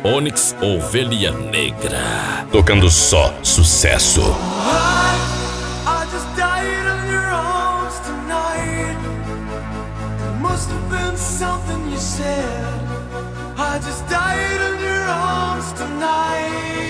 Onyx Ovelha Negra, tocando só sucesso. I just died in your arms tonight. It must have been something you said. I just died in your arms tonight.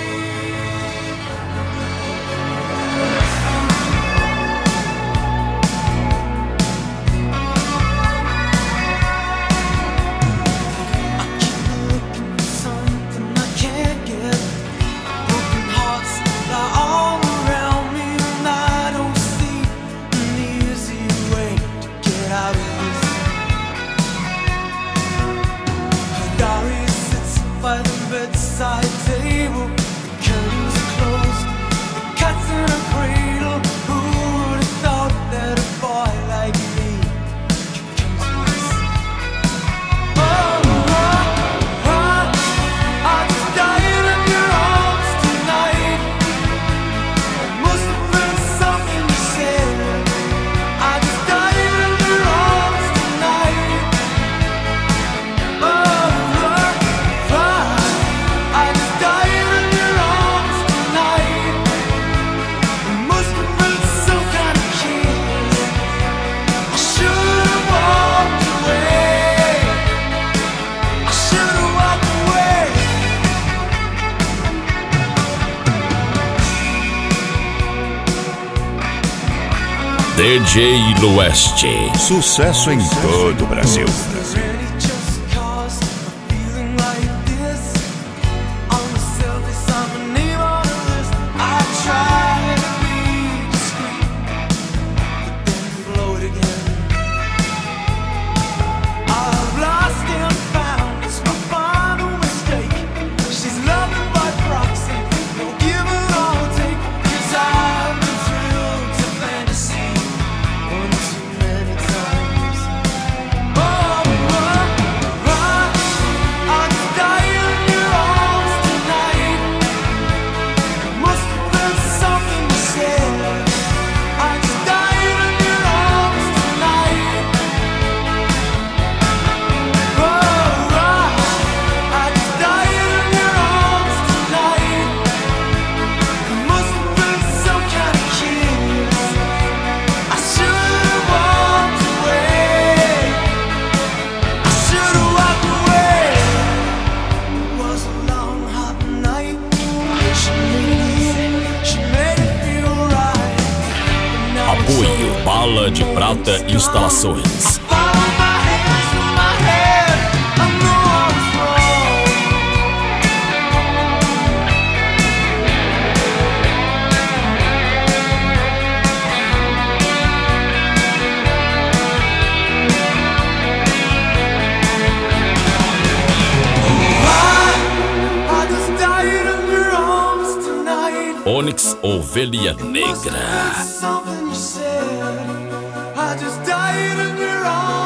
Bedside table, curtains closed, the cat's in a cradle. Who would have thought that a boy like me could come to this? I just died in your arms tonight. It must have been something you said. I just died in your arms tonight. DJ Lueste, Sucesso em todo o Brasil. Apoio Bala de Prata Instalações. Onyx Ovelha Negra. Something you said. I just died in your arms.